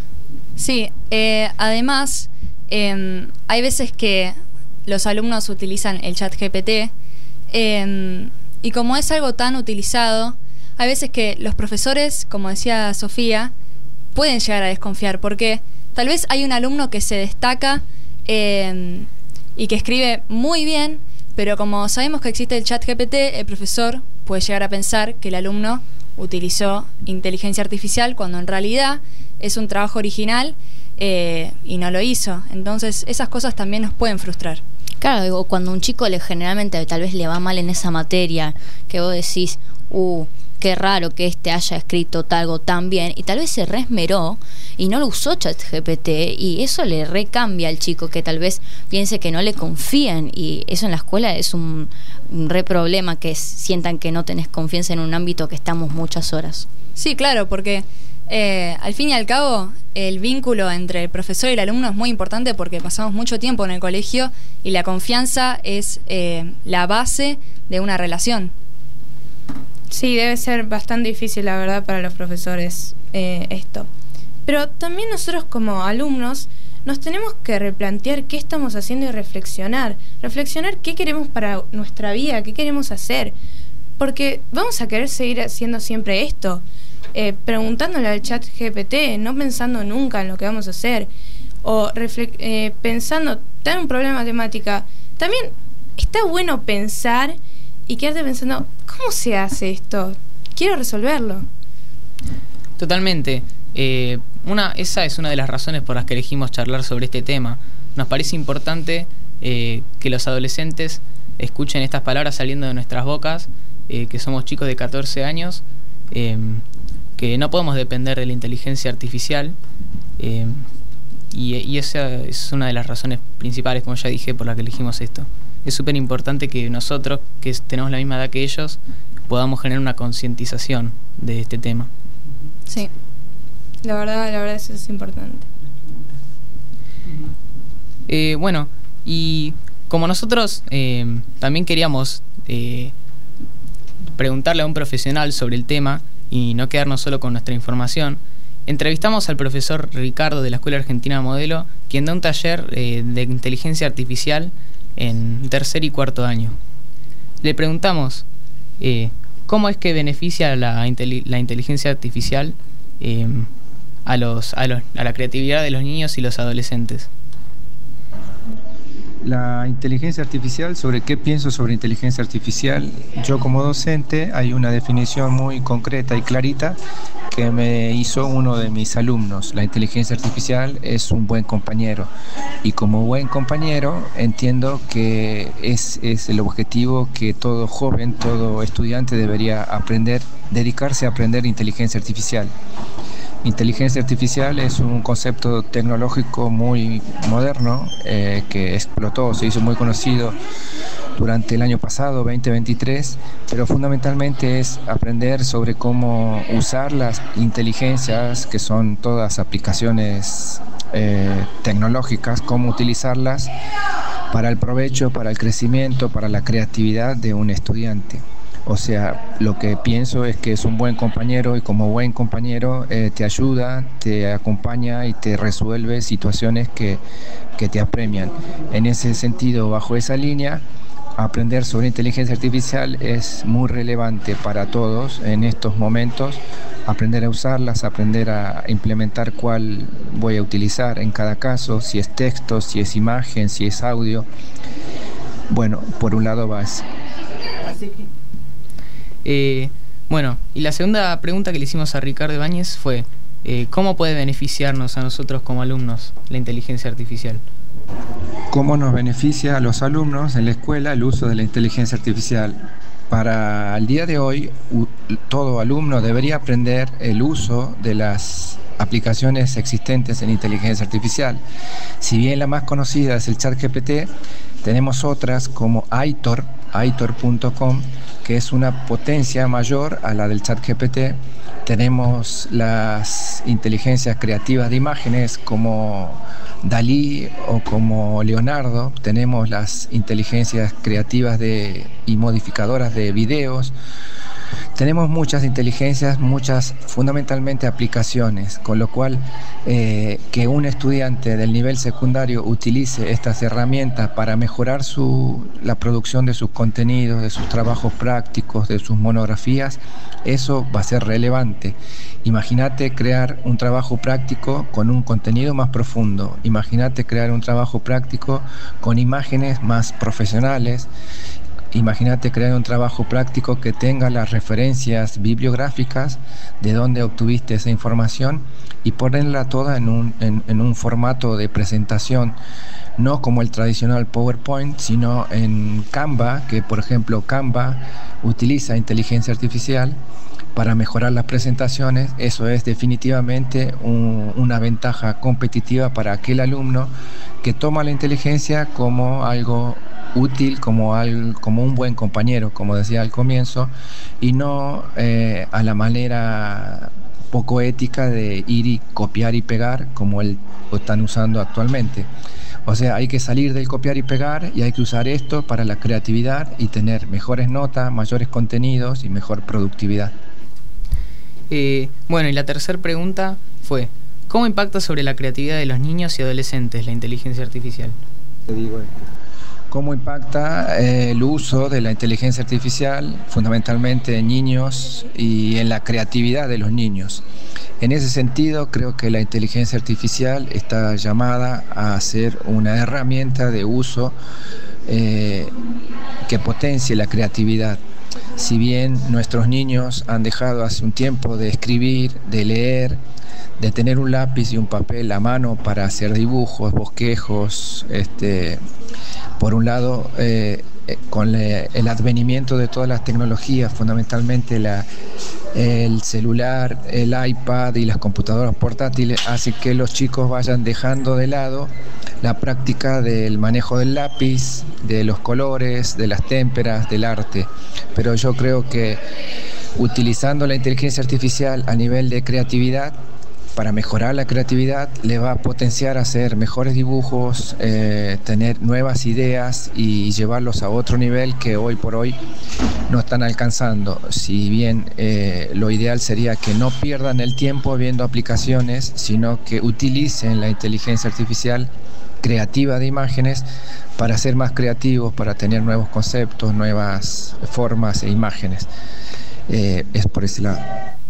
Sí, eh, además eh, hay veces que los alumnos utilizan el chat G P T eh, y como es algo tan utilizado, hay veces que los profesores, como decía Sofía, pueden llegar a desconfiar, porque tal vez hay un alumno que se destaca eh, y que escribe muy bien, pero como sabemos que existe el chat G P T, el profesor puede llegar a pensar que el alumno utilizó inteligencia artificial cuando en realidad es un trabajo original eh, y no lo hizo. Entonces esas cosas también nos pueden frustrar. Claro, digo, cuando un chico le generalmente tal vez le va mal en esa materia, que vos decís, uh, qué raro que este haya escrito algo tan bien, y tal vez se resmeró y no lo usó ChatGPT, y eso le recambia al chico, que tal vez piense que no le confían, y eso en la escuela es un, un re problema, que sientan que no tenés confianza en un ámbito que estamos muchas horas. Sí, claro, porque eh, al fin y al cabo el vínculo entre el profesor y el alumno es muy importante, porque pasamos mucho tiempo en el colegio y la confianza es eh, la base de una relación. Sí, debe ser bastante difícil, la verdad, para los profesores eh, esto. Pero también nosotros como alumnos nos tenemos que replantear qué estamos haciendo y reflexionar. Reflexionar qué queremos para nuestra vida, qué queremos hacer. Porque vamos a querer seguir haciendo siempre esto, eh, preguntándole al chat G P T, no pensando nunca en lo que vamos a hacer. O eh, pensando, tener un problema de matemática. También está bueno pensar y quedarte pensando, ¿cómo se hace esto? Quiero resolverlo. Totalmente. Eh, una, esa es una de las razones por las que elegimos charlar sobre este tema. Nos parece importante eh, que los adolescentes escuchen estas palabras saliendo de nuestras bocas, eh, que somos chicos de catorce años, eh, que no podemos depender de la inteligencia artificial, eh, y, y esa es una de las razones principales, como ya dije, por las que elegimos esto. Es súper importante que nosotros, que tenemos la misma edad que ellos, podamos generar una concientización de este tema. Sí, la verdad, la verdad eso es importante. Eh, bueno, y como nosotros eh, también queríamos eh, preguntarle a un profesional sobre el tema y no quedarnos solo con nuestra información, entrevistamos al profesor Ricardo de la Escuela Argentina Modelo, quien da un taller eh, de inteligencia artificial en tercer y cuarto año. Le preguntamos eh, cómo es que beneficia la, inteli- la inteligencia artificial eh, a, los, a, los, a la creatividad de los niños y los adolescentes. La inteligencia artificial, ¿sobre qué pienso sobre inteligencia artificial? Yo como docente hay una definición muy concreta y clarita que me hizo uno de mis alumnos. La inteligencia artificial es un buen compañero, y como buen compañero entiendo que es, es el objetivo que todo joven, todo estudiante debería aprender, dedicarse a aprender inteligencia artificial. Inteligencia artificial es un concepto tecnológico muy moderno eh, que explotó, se hizo muy conocido durante el año pasado, veinte veintitrés, pero fundamentalmente es aprender sobre cómo usar las inteligencias, que son todas aplicaciones eh, tecnológicas, cómo utilizarlas para el provecho, para el crecimiento, para la creatividad de un estudiante. O sea, lo que pienso es que es un buen compañero, y como buen compañero eh, te ayuda, te acompaña y te resuelve situaciones que, que te apremian. En ese sentido, bajo esa línea, aprender sobre inteligencia artificial es muy relevante para todos en estos momentos. Aprender a usarlas, aprender a implementar cuál voy a utilizar en cada caso, si es texto, si es imagen, si es audio. Bueno, por un lado va eso. Así que... Eh, bueno, y la segunda pregunta que le hicimos a Ricardo Ibáñez fue eh, ¿cómo puede beneficiarnos a nosotros como alumnos la inteligencia artificial? ¿Cómo nos beneficia a los alumnos en la escuela el uso de la inteligencia artificial? Para el día de hoy, u- todo alumno debería aprender el uso de las aplicaciones existentes en inteligencia artificial. Si bien la más conocida es el ChatGPT, tenemos otras como Aitor, aitor punto com, que es una potencia mayor a la del ChatGPT. Tenemos las inteligencias creativas de imágenes como Dalí o como Leonardo. Tenemos las inteligencias creativas de, y modificadoras de videos Tenemos muchas inteligencias, muchas fundamentalmente aplicaciones, con lo cual eh, que un estudiante del nivel secundario utilice estas herramientas para mejorar su, la producción de sus contenidos, de sus trabajos prácticos, de sus monografías, eso va a ser relevante. Imagínate crear un trabajo práctico con un contenido más profundo, imagínate crear un trabajo práctico con imágenes más profesionales. Imagínate crear un trabajo práctico que tenga las referencias bibliográficas de dónde obtuviste esa información y ponerla toda en un, en, en un formato de presentación, no como el tradicional PowerPoint, sino en Canva, que por ejemplo Canva utiliza inteligencia artificial para mejorar las presentaciones. Eso es definitivamente un, una ventaja competitiva para aquel alumno que toma la inteligencia como algo útil, como, al, como un buen compañero, como decía al comienzo, y no eh, a la manera poco ética de ir y copiar y pegar como el, lo están usando actualmente. O sea, hay que salir del copiar y pegar y hay que usar esto para la creatividad y tener mejores notas, mayores contenidos y mejor productividad. Eh, bueno, y la tercera pregunta fue, ¿cómo impacta sobre la creatividad de los niños y adolescentes la inteligencia artificial? Te digo esto. ¿Cómo impacta eh, el uso de la inteligencia artificial fundamentalmente en niños y en la creatividad de los niños? En ese sentido, creo que la inteligencia artificial está llamada a ser una herramienta de uso eh, que potencie la creatividad. Si bien nuestros niños han dejado hace un tiempo de escribir, de leer, de tener un lápiz y un papel a mano para hacer dibujos, bosquejos, este, por un lado, eh, con le, el advenimiento de todas las tecnologías, fundamentalmente la, el celular, el iPad y las computadoras portátiles, hace que los chicos vayan dejando de lado la práctica del manejo del lápiz, de los colores, de las témperas, del arte. Pero yo creo que utilizando la inteligencia artificial a nivel de creatividad, para mejorar la creatividad, le va a potenciar a hacer mejores dibujos, eh, tener nuevas ideas y llevarlos a otro nivel que hoy por hoy no están alcanzando. Si bien eh, lo ideal sería que no pierdan el tiempo viendo aplicaciones, sino que utilicen la inteligencia artificial creativa de imágenes para ser más creativos, para tener nuevos conceptos, nuevas formas e imágenes. Eh, es por ese lado.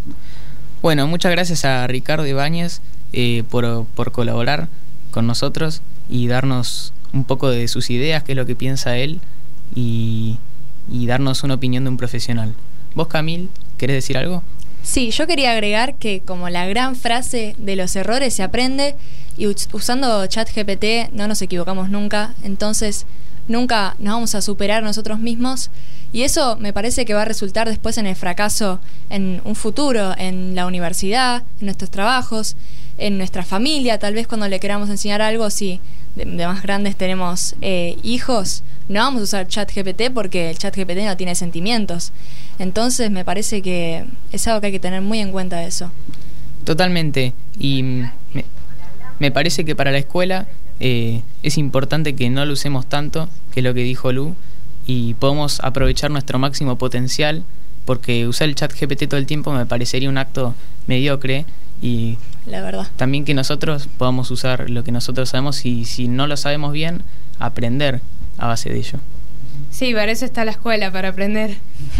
Bueno, muchas gracias a Ricardo Ibáñez eh, por, por colaborar con nosotros y darnos un poco de sus ideas, qué es lo que piensa él, y, y darnos una opinión de un profesional. ¿Vos, Camil, querés decir algo? Sí, yo quería agregar que como la gran frase de los errores se aprende, y usando ChatGPT no nos equivocamos nunca, entonces nunca nos vamos a superar nosotros mismos. Y eso me parece que va a resultar después en el fracaso en un futuro, en la universidad, en nuestros trabajos, en nuestra familia. Tal vez cuando le queramos enseñar algo, si de, de más grandes tenemos eh, hijos, no vamos a usar ChatGPT porque el ChatGPT no tiene sentimientos. Entonces me parece que es algo que hay que tener muy en cuenta eso. Totalmente. Y me, me parece que para la escuela eh, es importante que no lo usemos tanto, que es lo que dijo Lu, y podemos aprovechar nuestro máximo potencial, porque usar el chat G P T todo el tiempo me parecería un acto mediocre, y la verdad, también que nosotros podamos usar lo que nosotros sabemos, y si no lo sabemos bien, aprender a base de ello. Sí, para eso está la escuela, para aprender.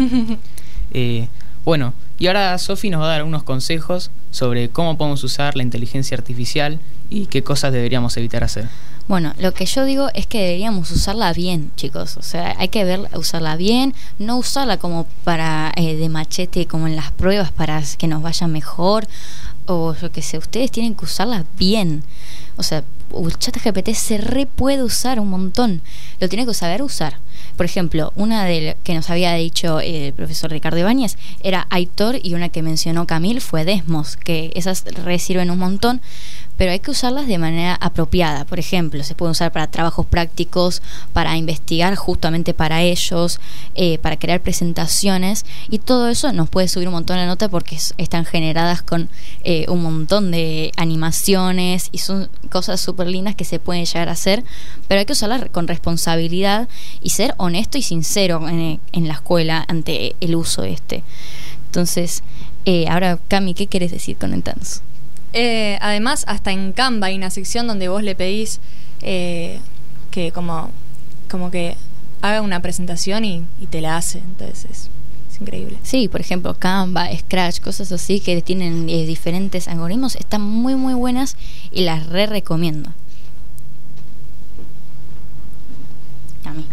eh, bueno, y ahora Sofi nos va a dar unos consejos sobre cómo podemos usar la inteligencia artificial y qué cosas deberíamos evitar hacer. Bueno, lo que yo digo es que deberíamos usarla bien, chicos. O sea, hay que ver, usarla bien, no usarla como para eh, de machete, como en las pruebas, para que nos vaya mejor. O yo qué sé, ustedes tienen que usarla bien. O sea, el ChatGPT se re puede usar un montón. Lo tiene que saber usar. Por ejemplo, una de que nos había dicho el profesor Ricardo Ibáñez era Aitor, y una que mencionó Camil fue Desmos, que esas re sirven un montón, pero hay que usarlas de manera apropiada. Por ejemplo, se puede usar para trabajos prácticos, para investigar justamente para ellos, eh, para crear presentaciones, y todo eso nos puede subir un montón la nota porque es, están generadas con eh, un montón de animaciones y son cosas súper lindas que se pueden llegar a hacer, pero hay que usarlas con responsabilidad y ser honesto y sincero en, en la escuela ante el uso este. Entonces, eh, ahora, Cami, ¿qué querés decir? Conectanos. Eh, además, hasta en Canva hay una sección donde vos le pedís eh, que como, como que haga una presentación y, y te la hace. Entonces es, es increíble. Sí, por ejemplo, Canva, Scratch, cosas así que tienen eh, diferentes algoritmos, están muy muy buenas y las re recomiendo. A mí.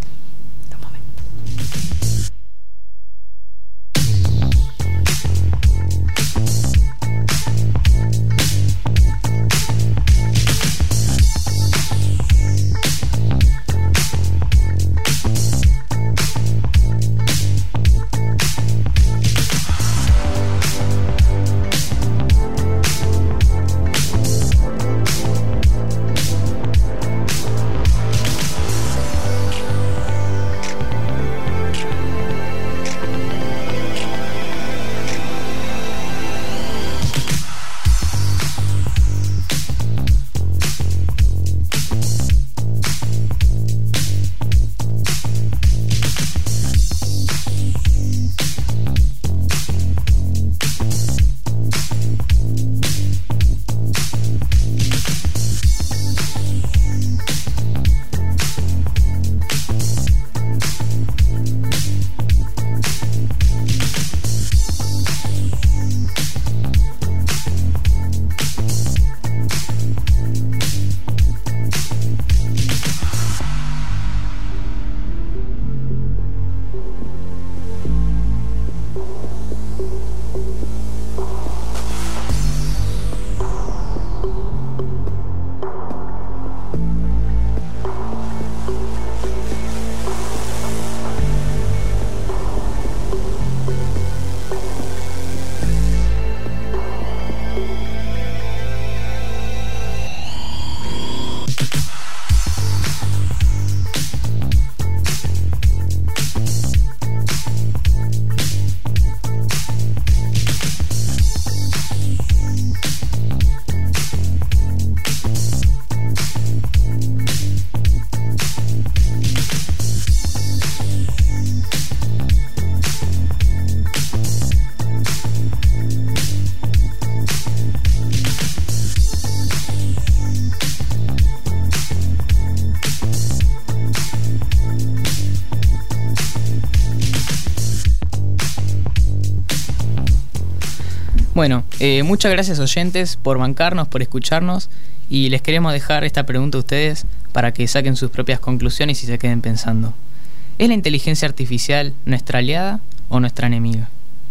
Bueno, eh, muchas gracias oyentes por bancarnos, por escucharnos, y les queremos dejar esta pregunta a ustedes para que saquen sus propias conclusiones y se queden pensando. ¿Es la inteligencia artificial nuestra aliada o nuestra enemiga?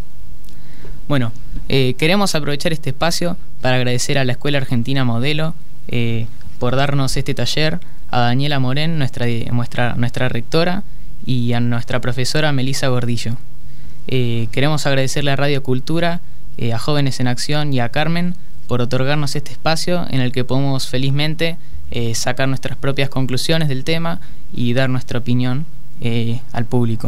Bueno, eh, queremos aprovechar este espacio para agradecer a la Escuela Argentina Modelo eh, por darnos este taller, a Daniela Morén, nuestra, nuestra, nuestra rectora, y a nuestra profesora Melissa Gordillo. Eh, queremos agradecerle a Radio Cultura, eh, a Jóvenes en Acción y a Carmen por otorgarnos este espacio en el que podemos felizmente eh, sacar nuestras propias conclusiones del tema y dar nuestra opinión eh, al público.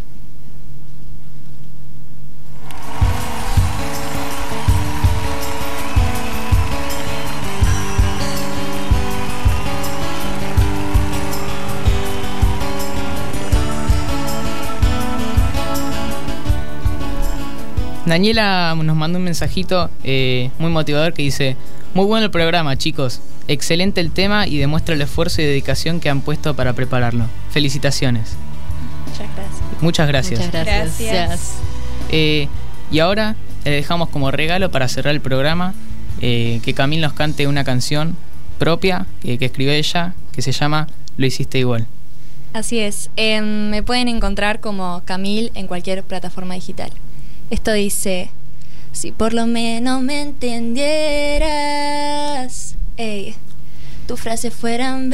Daniela nos mandó un mensajito eh, muy motivador que dice: muy bueno el programa, chicos, excelente el tema y demuestra el esfuerzo y dedicación que han puesto para prepararlo. Felicitaciones. Muchas gracias. Muchas gracias. Muchas gracias. Gracias. Eh, y ahora le dejamos como regalo para cerrar el programa eh, que Camil nos cante una canción propia eh, que escribió ella, que se llama Lo hiciste igual. Así es. Eh, me pueden encontrar como Camil en cualquier plataforma digital. Esto dice: si por lo menos me entendieras, ey, tus frases fueran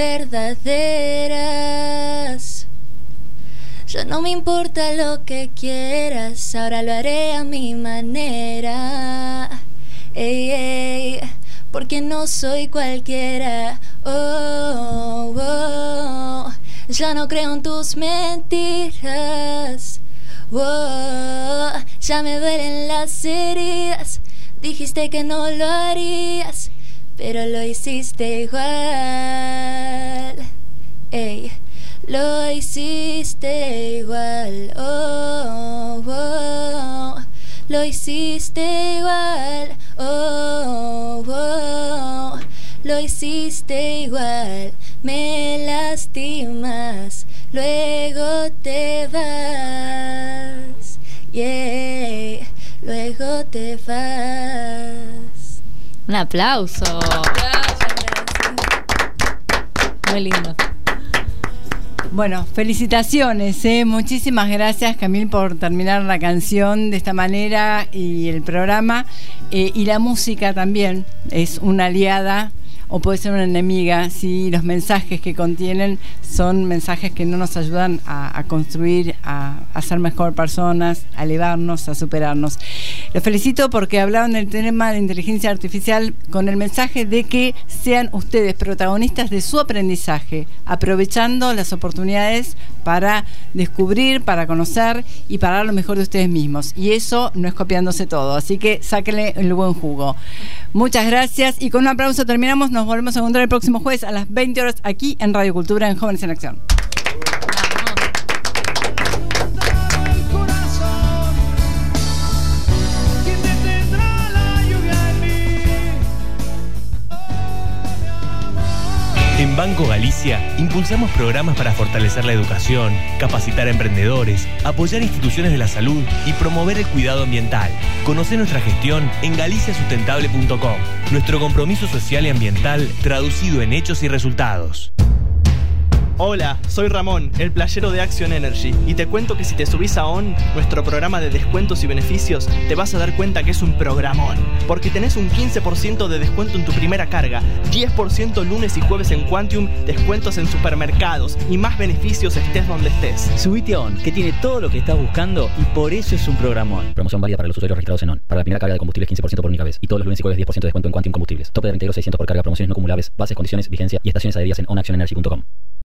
verdaderas, ya no me importa lo que quieras, ahora lo haré a mi manera, ey, ey, porque no soy cualquiera, oh, oh, ya no creo en tus mentiras. Oh, ya me duelen las heridas. Dijiste que no lo harías, pero lo hiciste igual. Ey, lo hiciste igual. Oh, oh, lo hiciste igual. Oh, oh, lo hiciste igual. Me lastimas, luego te vas. Yeah, luego te vas. Un aplauso. Muy lindo. Bueno, felicitaciones, ¿eh? Muchísimas gracias, Camil, por terminar la canción de esta manera y el programa. Eh, y la música también es una aliada o puede ser una enemiga si los mensajes que contienen son mensajes que no nos ayudan a, a construir, a, a ser mejor personas, a elevarnos, a superarnos. Los felicito porque hablaron del tema de inteligencia artificial con el mensaje de que sean ustedes protagonistas de su aprendizaje, aprovechando las oportunidades para descubrir, para conocer y para dar lo mejor de ustedes mismos. Y eso no es copiándose todo, así que sáquenle el buen jugo. Muchas gracias y con un aplauso terminamos. Nos volvemos a encontrar el próximo jueves a las veinte horas aquí en Radio Cultura en Jóvenes en Acción. En Banco Galicia impulsamos programas para fortalecer la educación, capacitar a emprendedores, apoyar instituciones de la salud y promover el cuidado ambiental. Conoce nuestra gestión en galicia sustentable punto com. Nuestro compromiso social y ambiental traducido en hechos y resultados. Hola, soy Ramón, el playero de Action Energy, y te cuento que si te subís a ON, nuestro programa de descuentos y beneficios, te vas a dar cuenta que es un programón, porque tenés un quince por ciento de descuento en tu primera carga, diez por ciento lunes y jueves en Quantium, descuentos en supermercados y más beneficios estés donde estés. Subite a ON, que tiene todo lo que estás buscando y por eso es un programón. Promoción válida para los usuarios registrados en ON. Para la primera carga de combustible quince por ciento por única vez. Y todos los lunes y jueves diez por ciento de descuento en Quantium Combustibles. Tope de treinta y dos mil seiscientos por carga, promociones no acumulables, bases, condiciones, vigencia y estaciones adheridas en on action energy punto com.